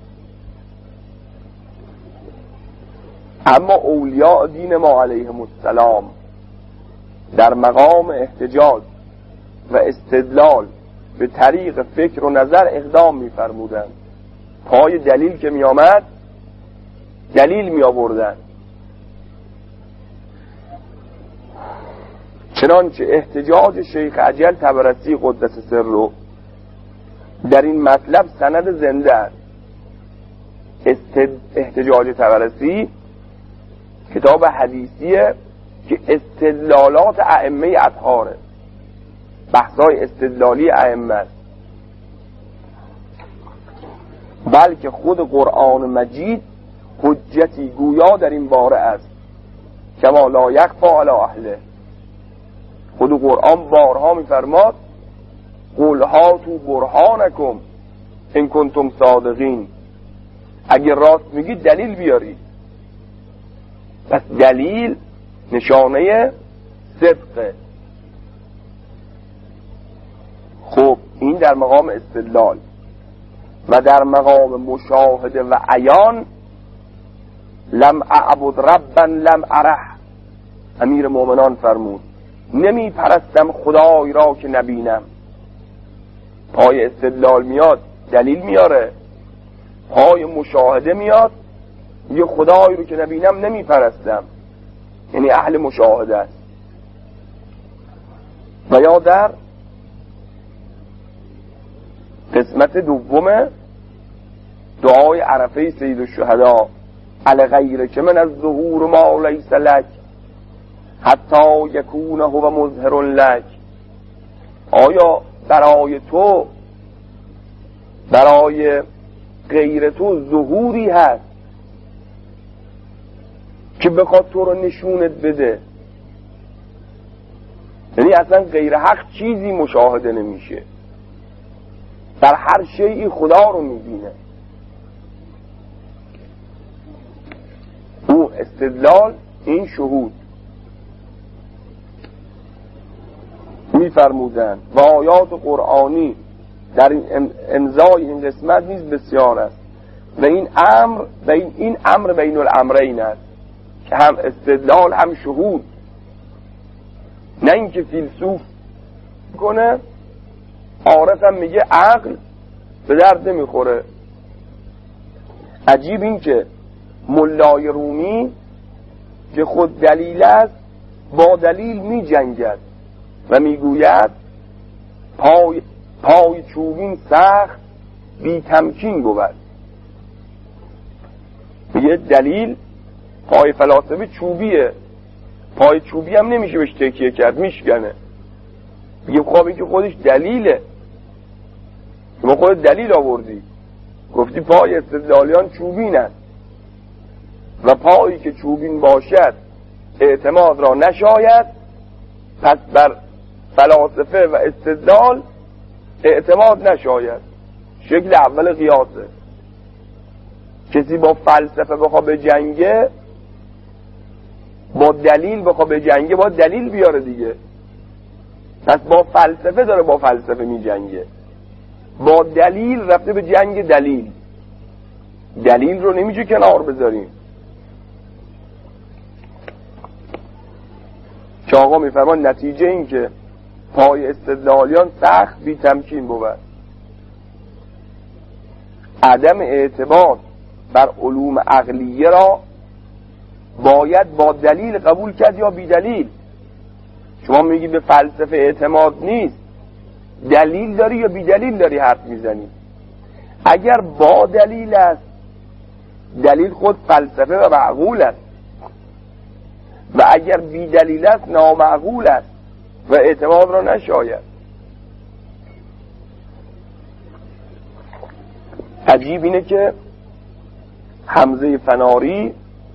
اما اولیاء دین ما علیهم السلام در مقام احتجاج و استدلال به طریق فکر و نظر اقدام می‌فرمودند. پای دلیل که می آمد دلیل می آوردن. چنانچه احتجاج شیخ اجل طبرسی قدس سره در این مطلب سند زنده است. احتجاج طبرسی کتاب حدیثیه که استدلالات ائمه اطهاره، بحثای استدلالی ائمه است، بلکه خود قرآن مجید حجتی گویا در این باره است، کما لا یخفی علی اهله. خود قرآن بارها میفرماد قل هاتوا برهانکم ان کنتم صادقین، اگر راست میگید دلیل بیارید. پس دلیل نشانه صدقه. خب این در مقام استدلال. و در مقام مشاهده و عیان لم اعبد ربا لم اره، امیر مومنان فرمود نمی پرستم خدای را که نبینم. پای استدلال میاد دلیل میاره، پای مشاهده میاد یه خدای رو که نبینم نمی پرستم، یعنی اهل مشاهده است. و یا در قسمت دوم دعای عرفه سید الشهدا علی غیر که من از ظهور ما لیس لک حتی یکونه هو مظهر لک. آیا برای تو، برای غیر تو ظهوری هست که بخواد تو رو نشونت بده؟ یعنی اصلا غیر حق چیزی مشاهده نمیشه، در هر شیئی خدا رو میبینه. او استدلال، این شهود. میفرمودن و آیات قرآنی در این امضای این قسمت نیز بسیار است و این امر و این, این امر بین الامرین است که هم استدلال هم شهود. نه اینکه فیلسوف کنه، عارف هم میگه عقل به درد نمیخوره. عجیب این که ملای رومی که خود دلیل است با دلیل می جنگد و میگوید پای, پای چوبین سخت بی تمکین بود. میگه دلیل پای فلاسفه چوبیه، پای چوبی هم نمیشه بهش تکیه کرد، میشکنه. میگه خب این که خودش دلیله، شما خودت دلیل آوردی، گفتی پای استدلالیان چوبین است و پایی که چوبین باشد اعتماد را نشاید، پس بر فلاسفه و استدلال اعتماد نشاید. شکل اول قیاسه. کسی با فلسفه بخواه به جنگه، با دلیل بخواه به جنگه، با دلیل بیاره دیگه. پس با فلسفه داره با فلسفه می جنگه، با دلیل رفته به جنگ دلیل. دلیل رو نمیشه کنار بذاریم. که آقا میفرمان نتیجه این که پای استدلالیان سخت بی تمکین بود. عدم اعتماد بر علوم عقلیه را باید با دلیل قبول کرد یا بی دلیل. شما میگی به فلسفه اعتماد نیست، دلیل داری یا بی دلیل داری حرف میزنی؟ اگر با دلیل است، دلیل خود فلسفه و معقول است، و اگر بی دلیل است نامعقول است و اعتماد را نشاید. عجیب اینه که حمزه فناری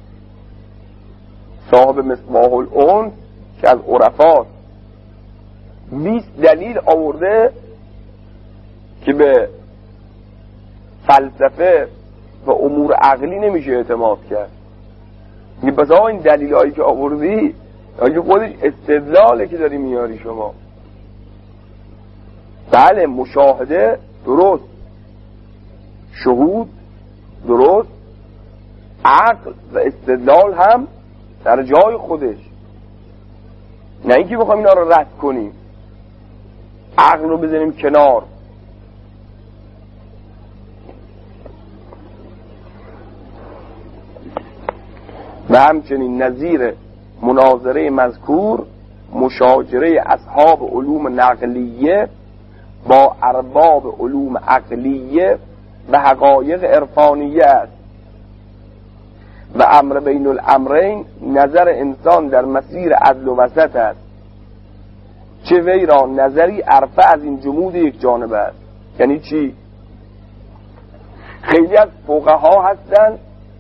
صاحب مصباح الانس که از عرفاست بیست دلیل آورده که به فلسفه و امور عقلی نمیشه اعتماد کرد. میگه پس آقا این دلیل هایی که آوردی اگه خودش استدلاله که داری میاری شما. بله مشاهده درست، شهود درست، عقل و استدلال هم در جای خودش، نه اینکه بخوایم اینا رو رد کنیم، عقل رو بزنیم کنار. و همچنین نظیر مناظره مذکور مشاجره اصحاب علوم نقلیه با ارباب علوم عقلیه و حقایق عرفانیه است و امر بین الامرین نظر انسان در مسیر عدل و وسط است، چه وی را نظری عرفه از این جمود یک جانب است. یعنی چی؟ خیلی از فقها هستن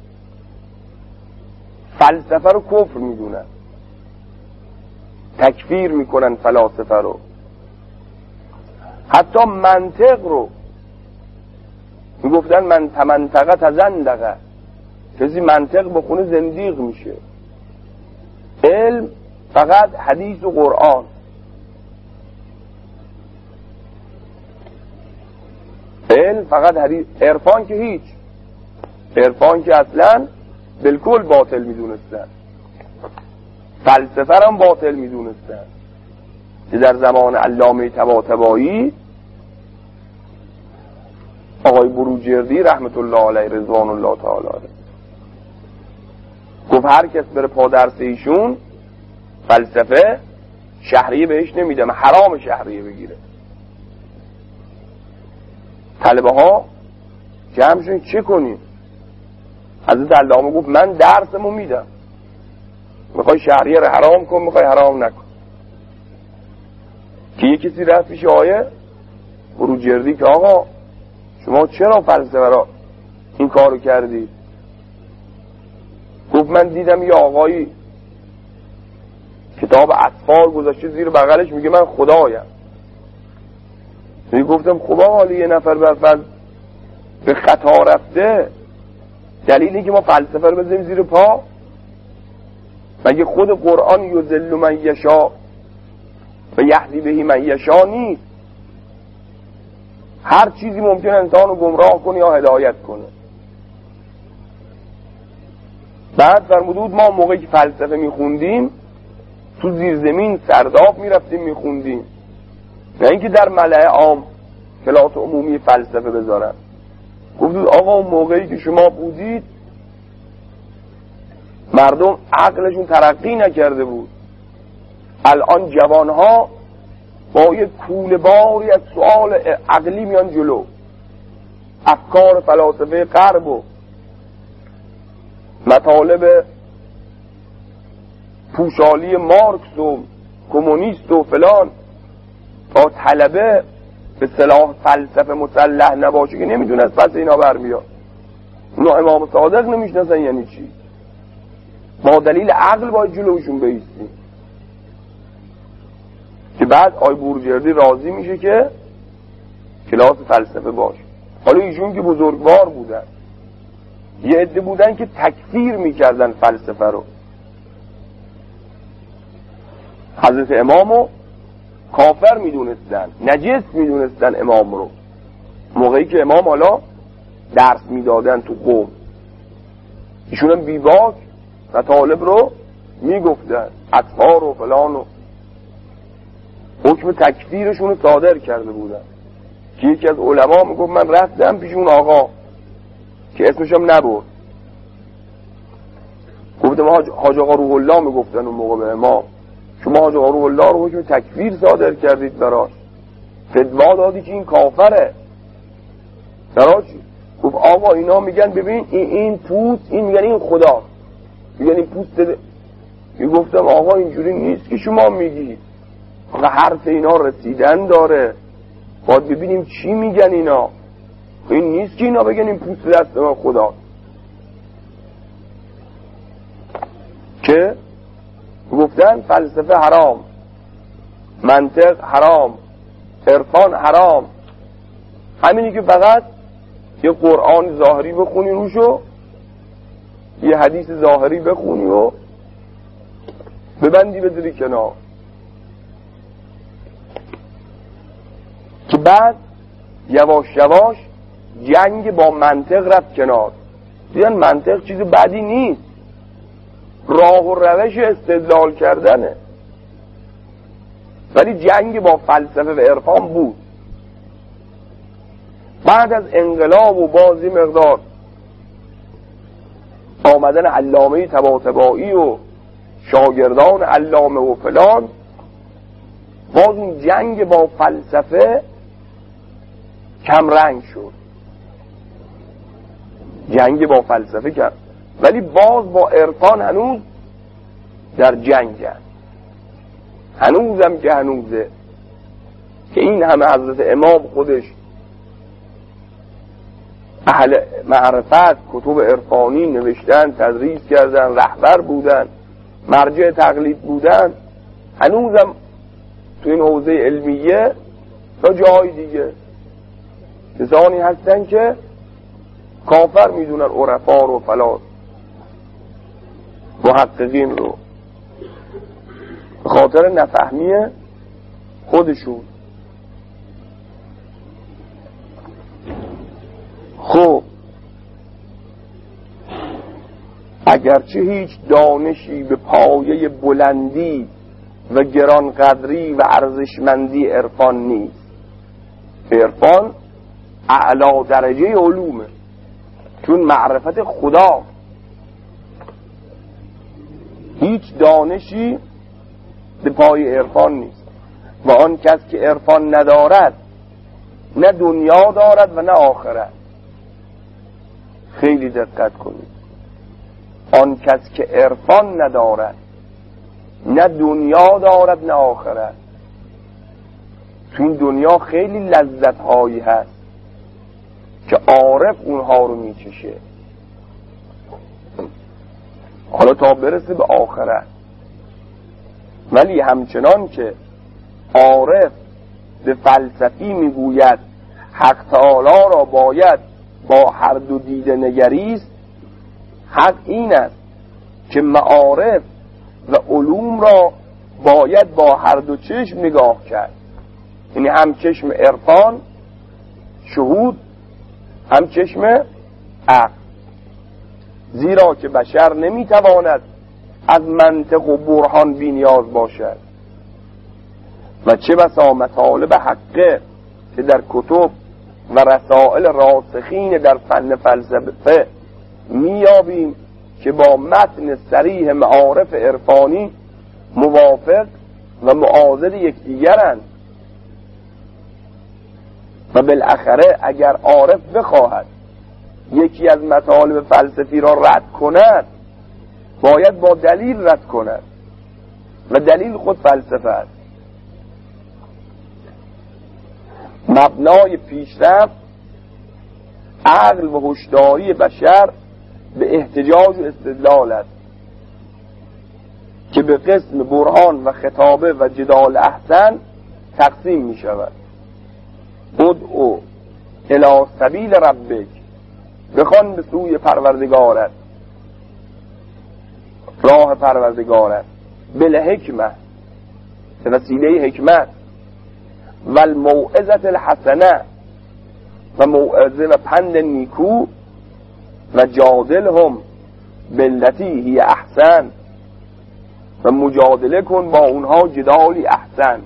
فلسفه رو کفر میدونن، تکفیر میکنن فلاسفه رو، حتی منطق رو میگفتن من تمنطقه تزندقه، کسی منطق بخونه زندیق میشه. علم فقط حدیث و قرآن. علم فقط حدیث، عرفان که هیچ، عرفان که اصلا بالکل باطل میدونستن، فلسفه هم باطل میدونستن که در زمان علامه طباطبایی آقای بروجردی رحمت الله علیه رضوان الله تعالی علیه گفت هر کس بره پا درس ایشون فلسفه شهریه بهش نمیده، حرام شهریه بگیره. طلبه ها جمعشون چه کنیم؟ حضرت علامه گفت من درسمو میدم، میخوای شهریه رو حرام کن، میخوای حرام نکن. که یه کسی رفت پیش آیه بروجردی که آقا شما چرا فلسفه را این کارو کردی؟ گفت من دیدم یه آقایی کتاب اطفال گذاشته زیر بغلش میگه من خدایم. می گفتم خب آقا یه نفر برفض به خطا رفته، دلیلی که ما فلسفه رو بزنیم زیر پا؟ مگه خود قرآن یذل من یشاء و یهدی به من یشاء نیست؟ هر چیزی ممکن انسان رو گمراه کنه یا هدایت کنه. بعد فرمودود ما موقعی که فلسفه میخوندیم تو زیر زمین سرداب میرفتیم میخوندیم، نه اینکه در ملأ عام کلاس عمومی فلسفه بذارن. گفتود آقا اون موقعی که شما بودید مردم عقلشون ترقی نکرده بود، الان جوانها با یک کوله باری از سؤال عقلی میان جلو، افکار فلاسفه غرب و مطالب پوشالی مارکس و کمونیست و فلان تا طلبه به صلاح فلسفه مسلح نباشه که نمیدونه از پس اینا برمیاد. اونا امام صادق نمیشناسن یعنی چی، با دلیل عقل باید جلوشون بایستیم. که بعد آی بروجردی راضی میشه که کلاس فلسفه باشه. حالا ایشون که بزرگوار بودن، یه عده بودن که تکفیر میکردن فلسفه رو. حضرت امامو کافر میدونستن، نجس میدونستن امام رو. موقعی که امام حالا درس میدادن تو قوم، ایشون هم بیباک و طالب رو میگفتن اطهار و فلان و حکم تکفیرشون رو صادر کرده بودن. که یکی از علما میگفت من رفتم پیش اون آقا که اسمش هم نبرد، گفتم حاج آقا روح الله میگفتن اون موقع به امام شما حاج آقا روح الله رو حکم تکفیر صادر کردید براش، فتوا دادی که این کافره براش. گفت آقا اینا میگن ببین این این پوست، این میگن این خدا، میگن این پوست ده. میگفتم آقا اینجوری نیست که شما میگی، آقا حرف اینا رسیدن داره، باید ببینیم چی میگن اینا. این نیست که اینا بگن این پوست دست من خدا. گفتن فلسفه حرام، منطق حرام، عرفان حرام. همینی که فقط یه قرآن ظاهری بخونی روشو، یه حدیث ظاهری بخونی و ببندی بذاری کنار، که بعد یواش یواش جنگ با منطق رفت کنار. دیدن منطق چیز بدی نیست، راه و روش استدلال کردنه، ولی جنگ با فلسفه و عرفان بود. بعد از انقلاب و بازی مقدار آمدن علامه طباطبایی و شاگردان علامه و فلان، باز اون جنگ با فلسفه کمرنگ شد، جنگ با فلسفه کرد، ولی باز با عرفان هنوز در جنگن. هنوزم که هنوزه که این همه حضرت امام خودش اهل معرفت کتب عرفانی نوشتن، تدریس کردن، رهبر بودن، مرجع تقلید بودن، هنوزم تو این حوزه علمیه تا جای دیگه کسانی هستن که کافر میدونن عرفا رو فلان محققین رو به خاطر نفهمی خودشون. خب اگرچه هیچ دانشی به پایه بلندی و گرانقدری و ارزشمندی عرفان نیست. عرفان اعلی درجه علومه، چون معرفت خدا. هیچ دانشی به پای عرفان نیست و آن کس که عرفان ندارد نه دنیا دارد و نه آخرت. خیلی دقت کنید، آن کس که عرفان ندارد نه دنیا دارد نه آخرت. تو این دنیا خیلی لذت هایی هست که عارف اونها رو میچشه، حالا تا برسه به آخرت. ولی همچنان که عارف به فلسفی میگوید حق تعالی را باید با هر دو دیده نگریست، حق این است که معارف و علوم را باید با هر دو چشم نگاه کرد، یعنی هم چشم عرفان شهود، هم چشم عقل. زیرا که بشر نمیتواند از منطق و برهان بی نیاز باشد و چه بسا مطالب حقه که در کتب و رسائل راسخین در فن فلسفه میابیم که با متن صریح معارف عرفانی موافق و معاضد یکدیگرند. و بالاخره اگر عارف بخواهد یکی از مطالب فلسفی را رد کند، باید با دلیل رد کند و دلیل خود فلسفه است. مبنای پیشرفت عقل و هوشیاری بشر به احتجاج و استدلال است که به قسم برهان و خطابه و جدال احسن تقسیم می شود. ادعو الی سبیل ربک، بخوان به سوی پروردگارت، راه پروردگارت، بالحکمه، به وسیله حکمت، و الموعظه الحسنه، و موعظه و پند نیکو، و جادلهم باللتی هی احسن، و مجادله کن با اونها جدالی احسن،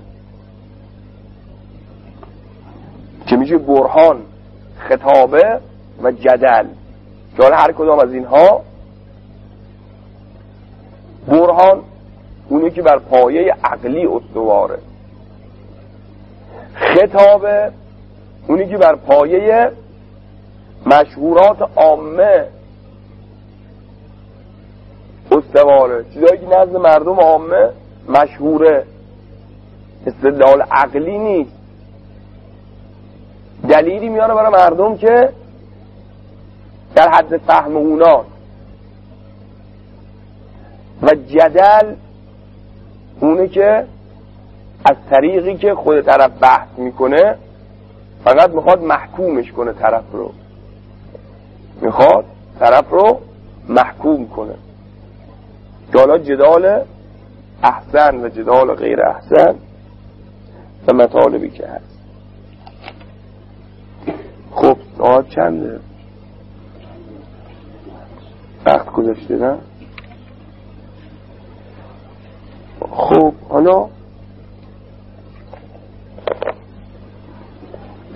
که میشه برهان، خطابه و جدل. که هر کدام از اینها، برهان اونی که بر پایه عقلی استواره، خطابه اونی که بر پایه مشهورات عامه استواره، چیزایی که نزد مردم عامه مشهوره، استدلال عقلی نیست، دلیلی میاره برای مردم که در حد فهم اوناست. و جدل اونه که از طریقی که خود طرف بحث میکنه فقط میخواد محکومش کنه، طرف رو میخواد طرف رو محکوم کنه. که حالا جدال احسن و جدال غیر احسن و مطالبی که هست. خب ساعت چنده؟ وقت گذاشته نه؟ خب حالا